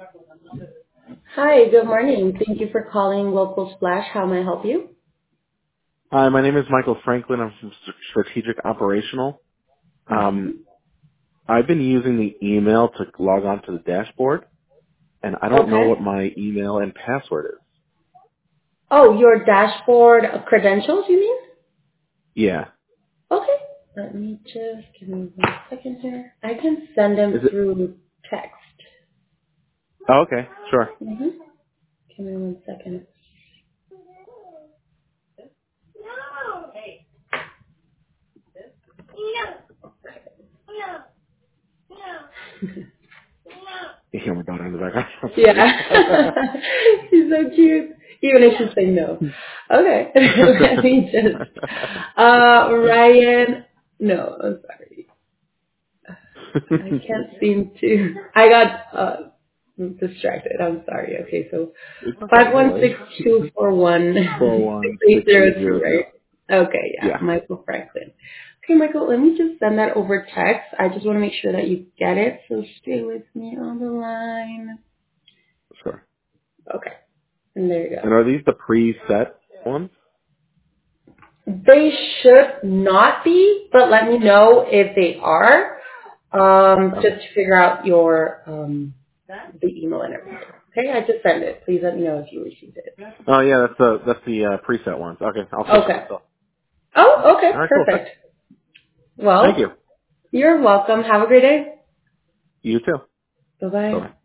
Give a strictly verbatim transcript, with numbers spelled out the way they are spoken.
Hi, good morning. Thank you for calling Local Splash. How may I help you? Hi, my name is Michael Franklin. I'm from S- Strategic Operational. hmm Um, I've been using the email to log on to the dashboard, and I don't know Okay. what my email and password is. Oh, your dashboard uh, credentials, you mean? Yeah. Okay. Let me just give me one second here. I can send them Is it? through text. Oh, okay. Sure. Mm-hmm. Give me one second. You hear my daughter in the background. I'm sorry. Yeah. She's so cute. Even if she's saying no. Okay. Let me just, uh, Ryan, no, I'm sorry. I can't seem to. I got uh, distracted. I'm sorry. Okay, so It's okay. five No one worries. six two four one Four six one eight six zero eight two, zero two. right? Okay, yeah, Yeah. Michael Franklin. Okay, Michael, let me just send that over text. I just want to make sure that you get it, so stay with me on the line. Sure. Okay, and there you And go. are these the preset ones? They should not be, but let me know if they are, um, Okay. just to figure out your um, the email and everything. Okay, I just sent it. Please let me know if you received it. Oh yeah, that's the that's the uh, preset ones. Okay, I'll switch Okay. those. So. Oh, okay, All right, cool. perfect. Thank you. Well, you're welcome. Have a great day. You too. Bye bye. Bye.